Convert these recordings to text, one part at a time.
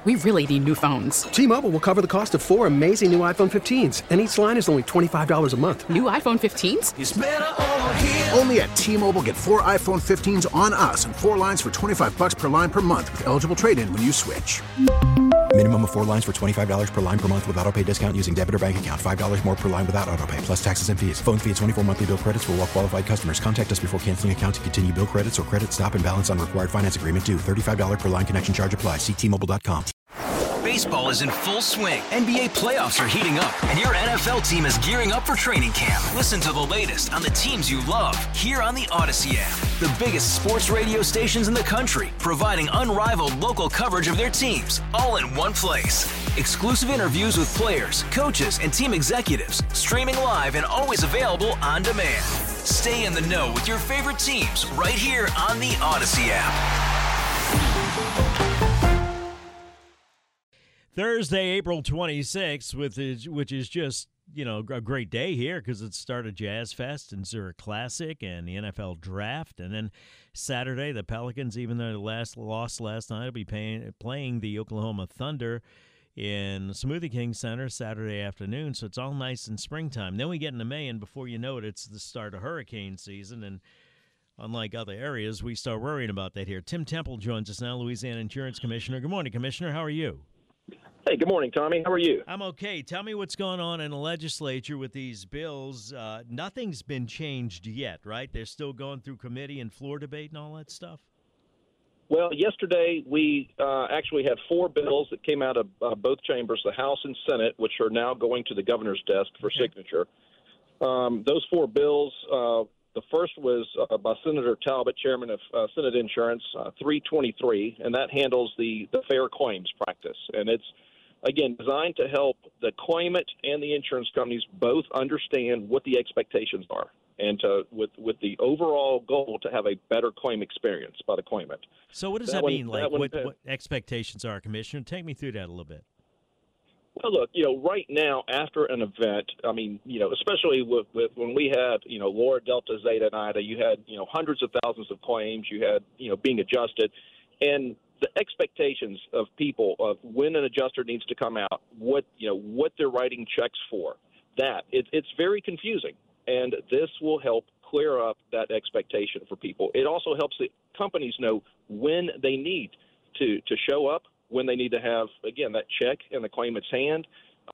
We really need new phones. T-Mobile will cover the cost of 4 amazing new iPhone 15s, and each line is only $25 a month. New iPhone 15s? It's better over here. Only at T-Mobile, get 4 iPhone 15s on us and 4 lines for $25 per line per month with eligible trade-in when you switch. Minimum of 4 lines for $25 per line per month with autopay discount using debit or bank account. $5 more per line without autopay, plus taxes and fees. Phone fee at 24 monthly bill credits for well-qualified customers. Contact us before canceling account to continue bill credits or credit stop and balance on required finance agreement due. $35 per line connection charge applies. See T-Mobile.com. Baseball is in full swing. NBA playoffs are heating up, and your NFL team is gearing up for training camp. Listen to the latest on the teams you love here on the Odyssey app. The biggest sports radio stations in the country, providing unrivaled local coverage of their teams, all in one place. Exclusive interviews with players, coaches, and team executives, streaming live and always available on demand. Stay in the know with your favorite teams right here on the Odyssey app. Thursday, April 26th, which is just, a great day here because it's the start of Jazz Fest and Zurich Classic and the NFL Draft. And then Saturday, the Pelicans, even though they lost last night, will be playing the Oklahoma Thunder in Smoothie King Center Saturday afternoon. So it's all nice in springtime. Then we get into May, and before you know it, it's the start of hurricane season. And unlike other areas, we start worrying about that here. Tim Temple joins us now, Louisiana Insurance Commissioner. Good morning, Commissioner. How are you? Hey, good morning, Tommy. How are you? I'm okay. Tell me what's going on in the legislature with these bills. Nothing's been changed yet, right? They're still going through committee and floor debate and all that stuff? Well, yesterday we actually had 4 bills that came out of both chambers, the House and Senate, which are now going to the governor's desk for signature. Those 4 bills, the first was by Senator Talbot, chairman of Senate Insurance, 323, and that handles the fair claims practice. And it's, again, designed to help the claimant and the insurance companies both understand what the expectations are, and with the overall goal to have a better claim experience by the claimant. So what does that mean? Like what expectations are, Commissioner? Take me through that a little bit. Well, look, right now after an event, I mean, especially with when we had, Laura, Delta, Zeta, and Ida, you had, hundreds of thousands of claims you had, being adjusted, and the expectations of people of when an adjuster needs to come out, what they're writing checks for, it's very confusing, and this will help clear up that expectation for people. It also helps the companies know when they need to show up, when they need to have, again, that check in the claimant's hand,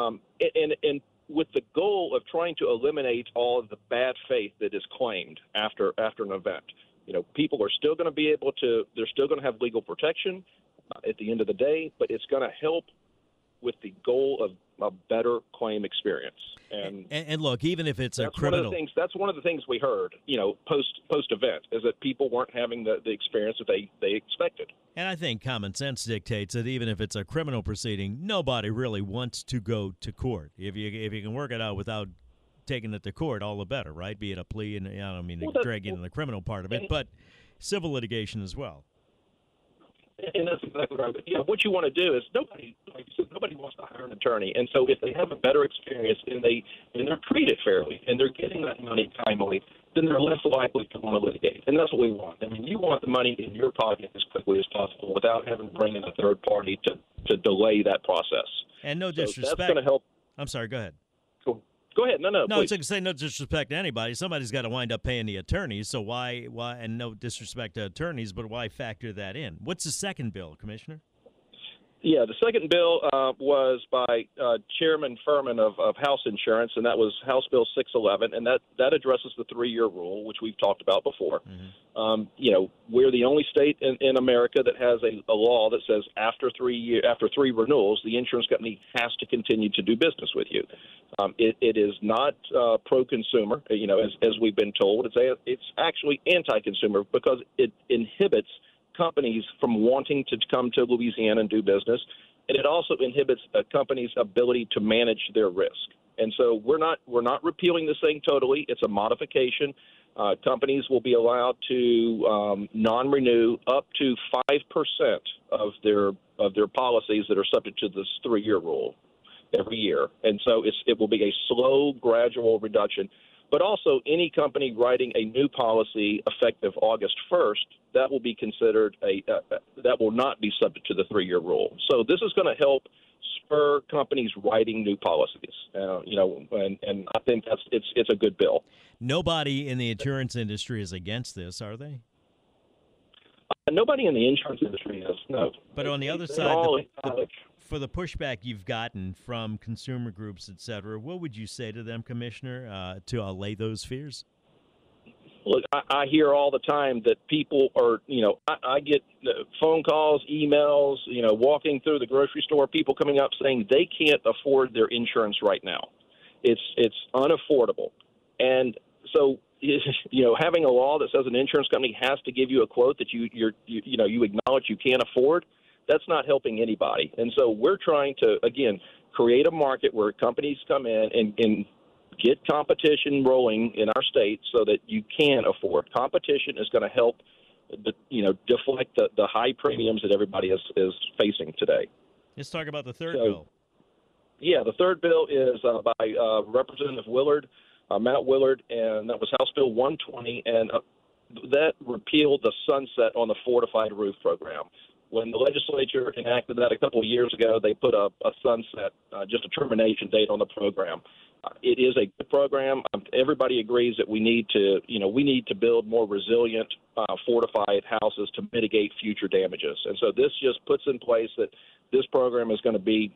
and with the goal of trying to eliminate all of the bad faith that is claimed after an event. People are still going to be able to, they're still going to have legal protection at the end of the day, but it's going to help with the goal of a better claim experience. And look, even if it's a criminal, that's one of the things we heard, post event, is that people weren't having the experience that they expected. And I think common sense dictates that even if it's a criminal proceeding, nobody really wants to go to court. If you can work it out without taking it to court, all the better, right? Be it a plea, and I don't mean to drag into the criminal part of it, but civil litigation as well. And that's exactly right. But, what you want to do is nobody wants to hire an attorney. And so if they have a better experience and they're treated fairly and they're getting that money timely, then they're less likely to want to litigate. And that's what we want. I mean, you want the money in your pocket as quickly as possible without having to bring in a third party to delay that process. And no disrespect. So that's going to help. I'm sorry, go ahead. Go ahead. No, I was going to say no disrespect to anybody. Somebody's got to wind up paying the attorneys, so why, and no disrespect to attorneys, but why factor that in? What's the second bill, Commissioner? Yeah, the second bill was by Chairman Furman of House Insurance, and that was House Bill 611, and that addresses the 3-year rule, which we've talked about before. Mm-hmm. We're the only state in America that has a law that says after 3 renewals, the insurance company has to continue to do business with you. It is not pro-consumer, as we've been told. It's actually anti-consumer because it inhibits companies from wanting to come to Louisiana and do business, and it also inhibits a company's ability to manage their risk. And so we're not repealing this thing totally. It's a modification. Companies will be allowed to non-renew up to 5% of their policies that are subject to this 3-year rule every year. And so it will be a slow, gradual reduction. but also any company writing a new policy effective August 1st, that will be considered that will not be subject to the 3-year rule. So this is going to help spur companies writing new policies, and I think it's a good bill. Nobody in the insurance industry is against this, are they? Nobody in the insurance industry is, no. But on the other side, for the pushback you've gotten from consumer groups, et cetera, what would you say to them, Commissioner, to allay those fears? Look, I hear all the time that people are, I get phone calls, emails, walking through the grocery store, people coming up saying they can't afford their insurance right now. It's unaffordable. And so, having a law that says an insurance company has to give you a quote that you acknowledge you can't afford, that's not helping anybody. And so we're trying to, again, create a market where companies come in and get competition rolling in our state so that you can afford. Competition is going to help, deflect the high premiums that everybody is facing today. Let's talk about the third bill. Yeah, the third bill is by Representative Willard, Matt Willard, and that was House Bill 120, and that repealed the sunset on the fortified roof program. When the legislature enacted that a couple of years ago, they put a sunset, just a termination date on the program. It is a good program. Everybody agrees that we need to build more resilient fortified houses to mitigate future damages. And so this just puts in place that this program is going to be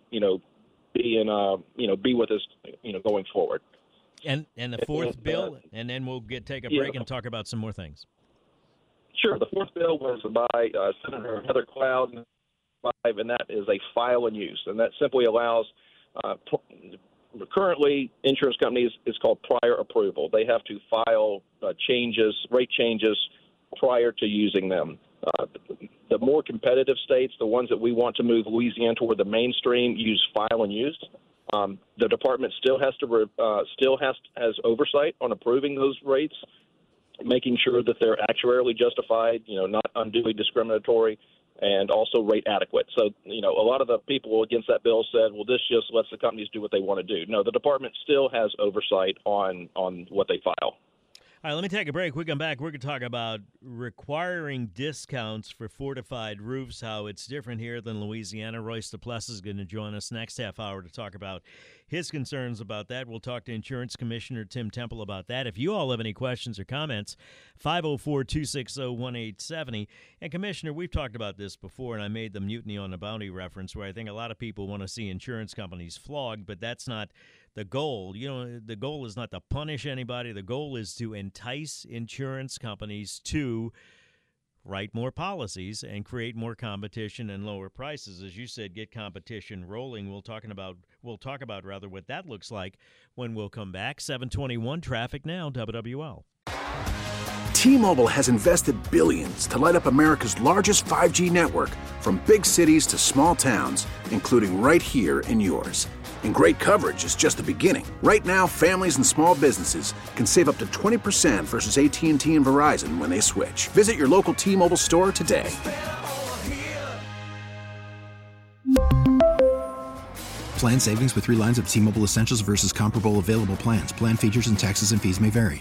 with us, going forward. And the fourth bill, and then we'll take a break and talk about some more things. Sure. The fourth bill was by Senator Heather Cloud, and that is a file and use. And that simply allows currently insurance companies, it's called prior approval. They have to file rate changes prior to using them. The more competitive states, the ones that we want to move Louisiana toward the mainstream, use file and use. The department still has oversight on approving those rates, making sure that they're actuarially justified, not unduly discriminatory, and also rate adequate. So, a lot of the people against that bill said, well, this just lets the companies do what they want to do. No, the department still has oversight on what they file. All right, let me take a break. We come back. We're going to talk about requiring discounts for fortified roofs, how it's different here than Louisiana. Royce DePlessis is going to join us next half hour to talk about his concerns about that. We'll talk to Insurance Commissioner Tim Temple about that. If you all have any questions or comments, 504-260-1870. And, Commissioner, we've talked about this before, and I made the Mutiny on the Bounty reference, where I think a lot of people want to see insurance companies flogged, but that's not the goal. The goal is not to punish anybody. The goal is to entice insurance companies to write more policies and create more competition and lower prices. As you said, get competition rolling. We'll talk about what that looks like when we'll come back. 721 Traffic Now, WWL. T-Mobile has invested billions to light up America's largest 5G network, from big cities to small towns, including right here in yours. And great coverage is just the beginning. Right now, families and small businesses can save up to 20% versus AT&T and Verizon when they switch. Visit your local T-Mobile store today. Plan savings with 3 lines of T-Mobile Essentials versus comparable available plans. Plan features and taxes and fees may vary.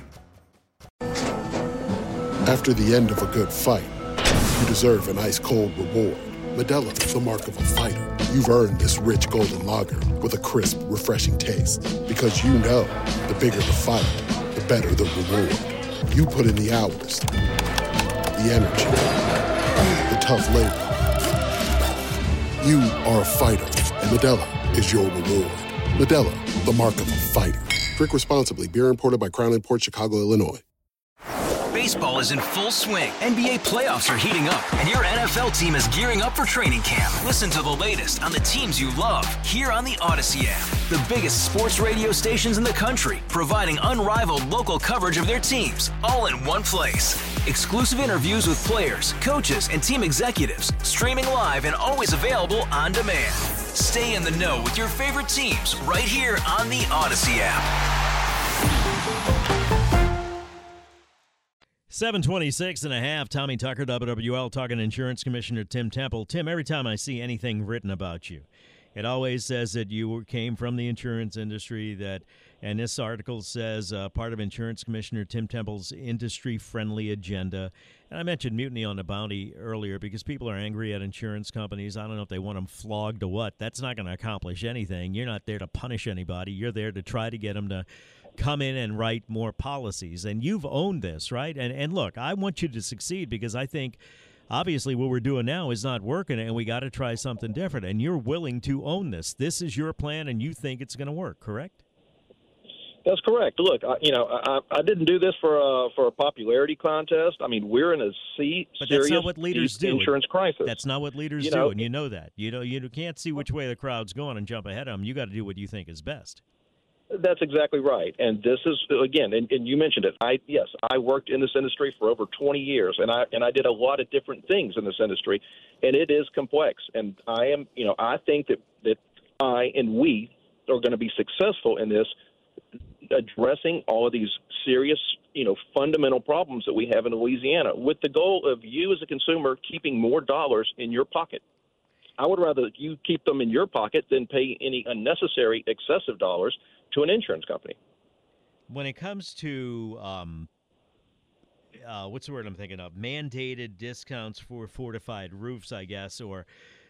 After the end of a good fight, you deserve an ice-cold reward. Modelo is the mark of a fighter. You've earned this rich golden lager with a crisp, refreshing taste. Because you know, the bigger the fight, the better the reward. You put in the hours, the energy, the tough labor. You are a fighter, and Modelo is your reward. Modelo, the mark of a fighter. Drink responsibly. Beer imported by Crown Imports, Chicago, Illinois. Baseball is in full swing. NBA playoffs are heating up, and your NFL team is gearing up for training camp. Listen to the latest on the teams you love here on the Odyssey app. The biggest sports radio stations in the country, providing unrivaled local coverage of their teams, all in one place. Exclusive interviews with players, coaches, and team executives, streaming live and always available on demand. Stay in the know with your favorite teams right here on the Odyssey app. 726 and a half, Tommy Tucker, WWL, talking to Insurance Commissioner Tim Temple. Tim, every time I see anything written about you It always says that you came from the insurance industry. And this article says part of Insurance Commissioner Tim Temple's industry-friendly agenda. And I mentioned Mutiny on the Bounty earlier because people are angry at insurance companies. I don't know if they want them flogged or what. That's not going to accomplish anything. You're not there to punish anybody. You're there to try to get them to come in and write more policies. And you've owned this, right? And look, I want you to succeed because I think obviously what we're doing now is not working and we got to try something different. And you're willing to own this. This is your plan and you think it's going to work, correct? That's correct. Look, I didn't do this for a popularity contest. I mean, we're in a serious that's not what leaders do. Insurance crisis. That's not what leaders do, and you know that. You can't see which way the crowd's going and jump ahead of them. You got to do what you think is best. That's exactly right. And this is, again, and you mentioned it. I worked in this industry for over 20 years, and I did a lot of different things in this industry, and it is complex. And I think that I and we are going to be successful in this, addressing all of these serious, fundamental problems that we have in Louisiana with the goal of you as a consumer keeping more dollars in your pocket. I would rather you keep them in your pocket than pay any unnecessary excessive dollars to an insurance company. When it comes to what's the word I'm thinking of? Mandated discounts for fortified roofs, I guess, or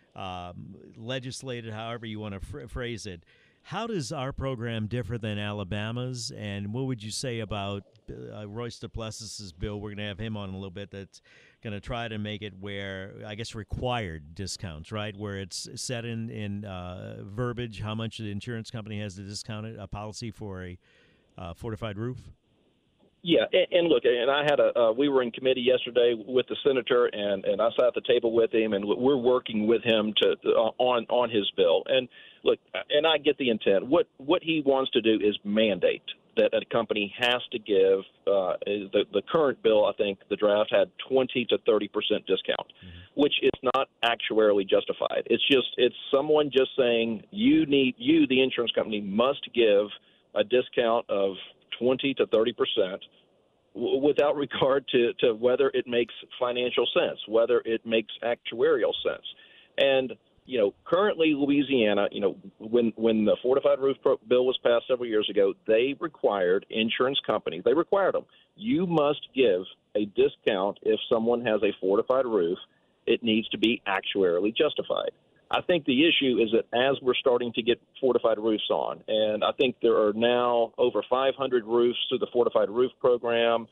legislated, however you want to phrase it. How does our program differ than Alabama's? And what would you say about Royce DePlessis' bill? We're going to have him on in a little bit. That's going to try to make it where, I guess, required discounts, right? Where it's set in verbiage how much the insurance company has to discount it, a policy for a fortified roof? Yeah, and look, and I had we were in committee yesterday with the senator, and I sat at the table with him, and we're working with him on his bill. And look, and I get the intent. What he wants to do is mandate that a company has to give the current bill. I think the draft had 20 to 30% discount, which is not actuarially justified. It's someone just saying the insurance company must give a discount of 20 to 30% without regard to whether it makes financial sense, whether it makes actuarial sense. And, currently Louisiana, when the fortified roof bill was passed several years ago, they required insurance companies, you must give a discount if someone has a fortified roof. It needs to be actuarially justified. I think the issue is that as we're starting to get fortified roofs on, and I think there are now over 500 roofs through the fortified roof program.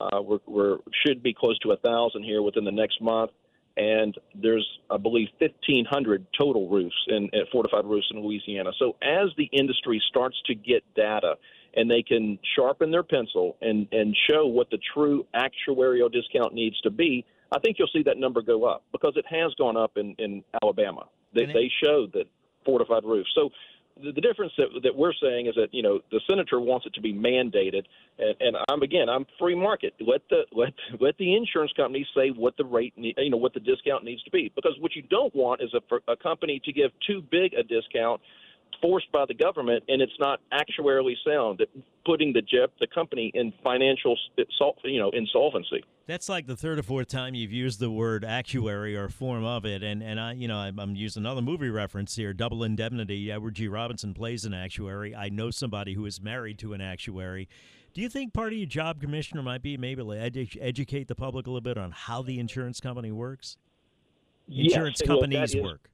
We should be close to 1,000 here within the next month. And there's, I believe, 1,500 total roofs at fortified roofs in Louisiana. So as the industry starts to get data and they can sharpen their pencil and show what the true actuarial discount needs to be, I think you'll see that number go up because it has gone up in Alabama. They showed that fortified roofs. So the difference that we're saying is that, the senator wants it to be mandated. And I'm free market. Let the insurance companies say what the rate, what the discount needs to be. Because what you don't want is a company to give too big a discount forced by the government, and it's not actuarially sound, putting the company in financial, insolvency. That's like the third or fourth time you've used the word actuary or a form of it, and I'm using another movie reference here, Double Indemnity. Edward G. Robinson plays an actuary. I know somebody who is married to an actuary. Do you think part of your job, Commissioner, might be maybe to educate the public a little bit on how the insurance company works? Insurance companies work.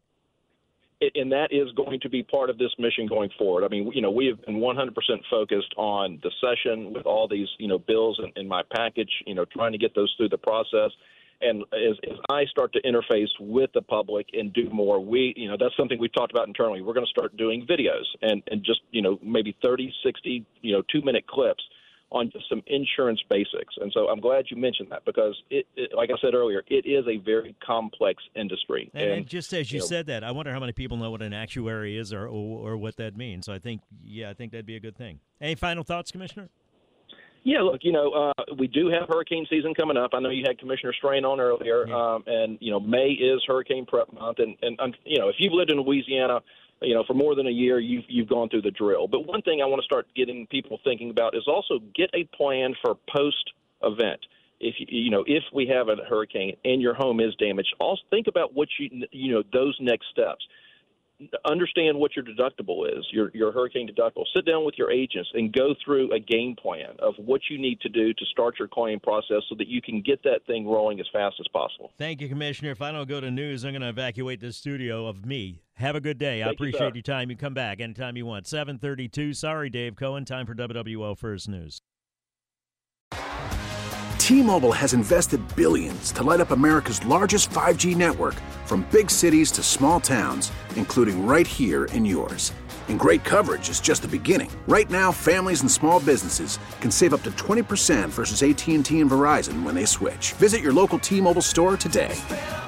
And that is going to be part of this mission going forward. I mean, we have been 100% focused on the session with all these, bills in my package, trying to get those through the process. And as I start to interface with the public and do more, that's something we've talked about internally. We're going to start doing videos and just, maybe 30, 60, 2-minute clips on just some insurance basics. And so I'm glad you mentioned that because, it like I said earlier, it is a very complex industry. And just as you said that, I wonder how many people know what an actuary is or what that means. So I think that'd be a good thing. Any final thoughts, Commissioner? Yeah, look, we do have hurricane season coming up. I know you had Commissioner Strain on earlier, and May is hurricane prep month. And if you've lived in Louisiana, for more than a year, you've gone through the drill. But one thing I want to start getting people thinking about is also get a plan for post-event. If we have a hurricane and your home is damaged, also think about what those next steps. understand what your deductible is, your hurricane deductible. Sit down with your agents and go through a game plan of what you need to do to start your claim process so that you can get that thing rolling as fast as possible. Thank you, Commissioner. If I don't go to news, I'm going to evacuate this studio of me. Have a good day. I appreciate your time. You come back anytime you want. 7:32. Sorry, Dave Cohen. Time for WWO First News. T-Mobile has invested billions to light up America's largest 5G network, from big cities to small towns, including right here in yours. And great coverage is just the beginning. Right now, families and small businesses can save up to 20% versus AT&T and Verizon when they switch. Visit your local T-Mobile store today.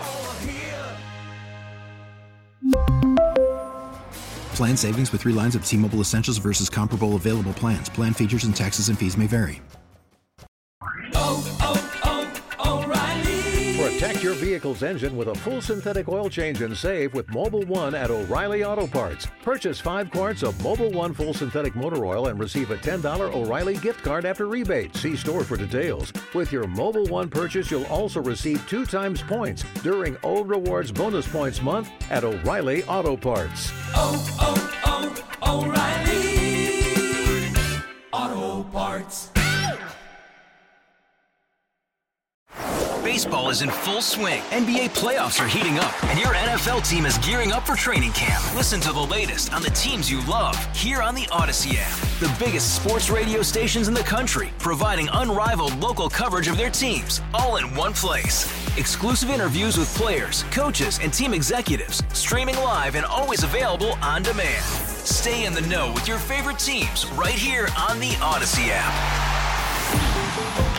Plan savings with 3 lines of T-Mobile Essentials versus comparable available plans. Plan features and taxes and fees may vary. Protect your vehicle's engine with a full synthetic oil change and save with Mobil 1 at O'Reilly Auto Parts. Purchase 5 quarts of Mobil 1 full synthetic motor oil and receive a $10 O'Reilly gift card after rebate. See store for details. With your Mobil 1 purchase, you'll also receive 2 times points during Old Rewards Bonus Points Month at O'Reilly Auto Parts. O'Reilly Auto Parts. Baseball is in full swing. NBA playoffs are heating up, and your NFL team is gearing up for training camp. Listen to the latest on the teams you love here on the Odyssey app. The biggest sports radio stations in the country, providing unrivaled local coverage of their teams, all in one place. Exclusive interviews with players, coaches, and team executives, streaming live and always available on demand. Stay in the know with your favorite teams right here on the Odyssey app.